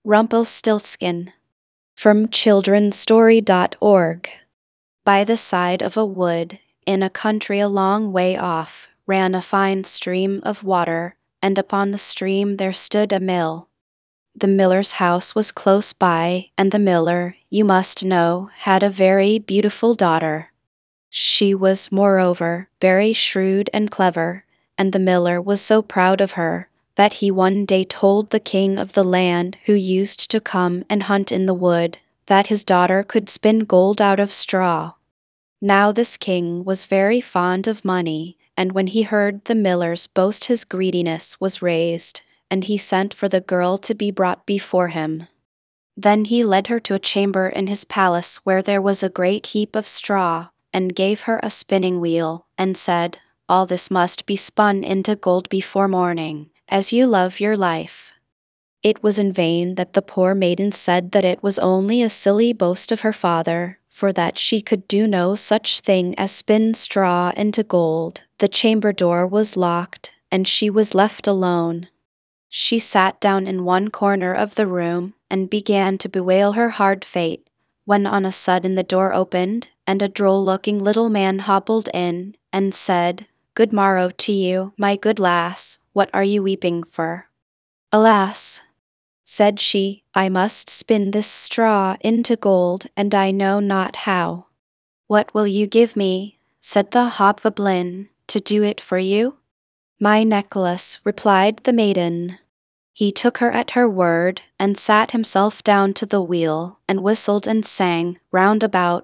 Rumpelstiltskin. From childrenstory.org. By the side of a wood, in a country a long way off, ran a fine stream of water, and upon the stream there stood a mill. The miller's house was close by, and the miller, you must know, had a very beautiful daughter. She was, moreover, very shrewd and clever, and the miller was so proud of her that he one day told the king of the land, who used to come and hunt in the wood, that his daughter could spin gold out of straw. Now this king was very fond of money, and when he heard the miller's boast his greediness was raised, and he sent for the girl to be brought before him. Then he led her to a chamber in his palace where there was a great heap of straw, and gave her a spinning wheel, and said, "All this must be spun into gold before morning, as you love your life." It was in vain that the poor maiden said that it was only a silly boast of her father, for that she could do no such thing as spin straw into gold. The chamber door was locked, and she was left alone. She sat down in one corner of the room, and began to bewail her hard fate, when on a sudden the door opened, and a droll-looking little man hobbled in, and said, "Good morrow to you, my good lass, what are you weeping for?" "Alas," said she, "I must spin this straw into gold, and I know not how." "What will you give me," said the hobgoblin, "to do it for you?" "My necklace," replied the maiden. He took her at her word, and sat himself down to the wheel, and whistled and sang, round about,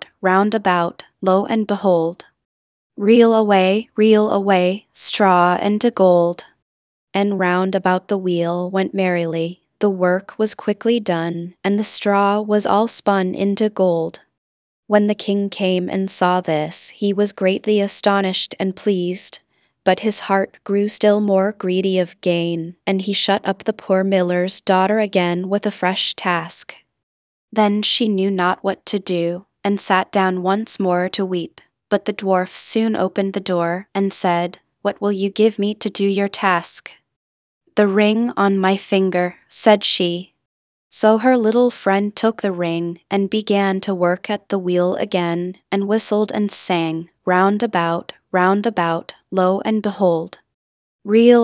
lo and behold, reel away, straw into gold. And round about the wheel went merrily. The work was quickly done, and the straw was all spun into gold. When the king came and saw this, he was greatly astonished and pleased, but his heart grew still more greedy of gain, and he shut up the poor miller's daughter again with a fresh task. Then she knew not what to do, and sat down once more to weep, but the dwarf soon opened the door, and said, "What will you give me to do your task?" "The ring on my finger," said she. So her little friend took the ring, and began to work at the wheel again, and whistled and sang, round about, lo and behold, reel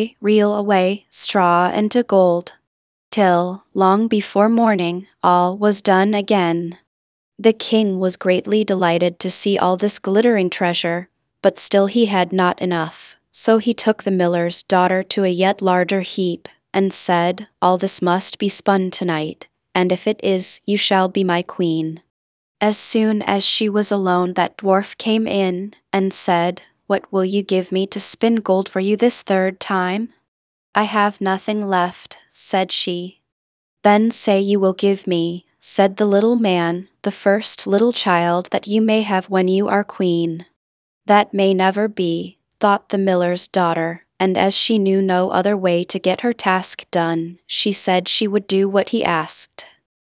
away, straw into gold, till, long before morning, all was done again. The king was greatly delighted to see all this glittering treasure, but still he had not enough, so he took the miller's daughter to a yet larger heap, and said, "All this must be spun tonight, and if it is, you shall be my queen." As soon as she was alone, that dwarf came in, and said, "What will you give me to spin gold for you this third time?" "I have nothing left," said she. "Then say you will give me," said the little man, "the first little child that you may have when you are queen." "That may never be," thought the miller's daughter, and as she knew no other way to get her task done, she said she would do what he asked.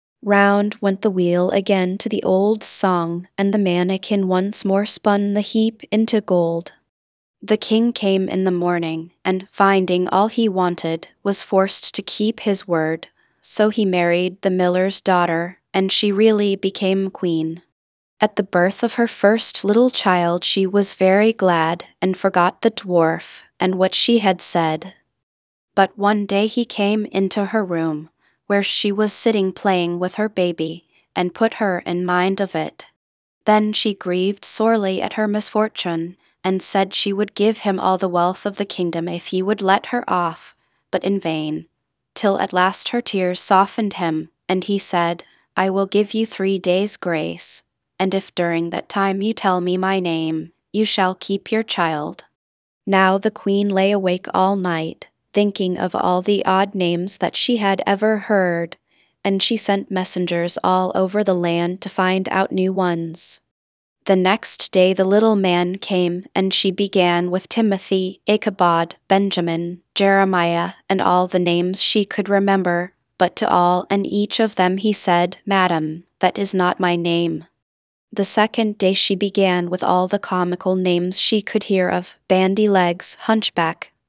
Round went the wheel again to the old song, and the mannikin once more spun the heap into gold. The king came in the morning, and, finding all he wanted, was forced to keep his word, so he married the miller's daughter, and she really became queen. At the birth of her first little child she was very glad, and forgot the dwarf, and what she had said. But one day he came into her room, where she was sitting playing with her baby, and put her in mind of it. Then she grieved sorely at her misfortune, and said she would give him all the wealth of the kingdom if he would let her off, but in vain, till at last her tears softened him, and he said, "I will give you 3 days' grace, and if during that time you tell me my name, you shall keep your child." Now the queen lay awake all night, thinking of all the odd names that she had ever heard, and she sent messengers all over the land to find out new ones. The next day the little man came, and she began with Timothy, Ichabod, Benjamin, Jeremiah, and all the names she could remember, but to all and each of them he said, "Madam, that is not my name." The second day she began with all the comical names she could hear of, Bandy-legs, Hunchback,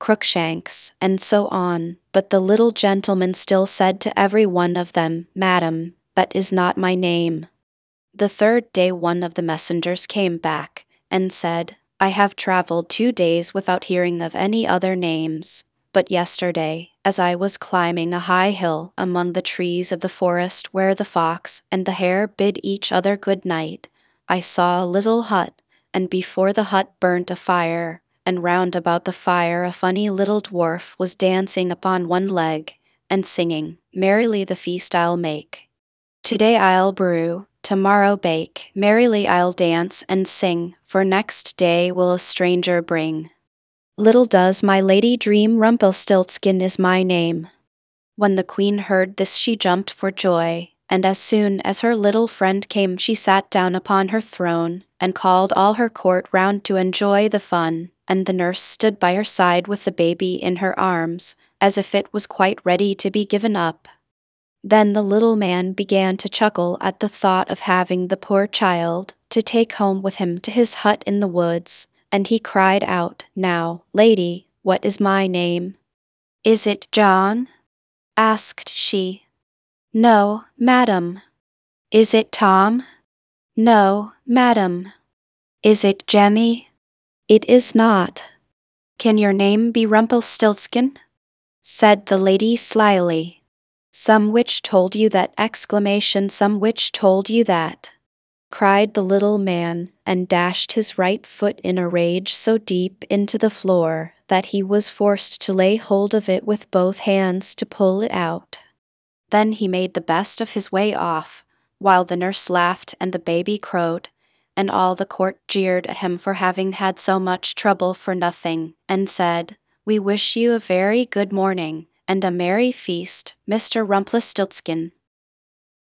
Crookshanks, and so on, but the little gentleman still said to every one of them, "Madam, that is not my name." The third day one of the messengers came back, and said, "I have travelled 2 days without hearing of any other names, but yesterday, as I was climbing a high hill among the trees of the forest where the fox and the hare bid each other good night, I saw a little hut, and before the hut burnt a fire, and round about the fire a funny little dwarf was dancing upon one leg, and singing, 'Merrily the feast I'll make. Today I'll brew, tomorrow bake, merrily I'll dance and sing, for next day will a stranger bring. Little does my lady dream Rumpelstiltskin is my name.'" When the queen heard this she jumped for joy, and as soon as her little friend came she sat down upon her throne, and called all her court round to enjoy the fun, and the nurse stood by her side with the baby in her arms, as if it was quite ready to be given up. Then the little man began to chuckle at the thought of having the poor child to take home with him to his hut in the woods, and he cried out, "Now, lady, what is my name?" "Is it John?" asked she. "No, madam." "Is it Tom?" "No, madam." "Is it Jemmy?" "It is not." "Can your name be Rumpelstiltskin?" said the lady slyly. "Some witch told you that!" Some witch told you that!" cried the little man, and dashed his right foot in a rage so deep into the floor that he was forced to lay hold of it with both hands to pull it out. Then he made the best of his way off, while the nurse laughed and the baby crowed, and all the court jeered at him for having had so much trouble for nothing, and said, "We wish you a very good morning, and a merry feast, Mr. Rumpelstiltskin."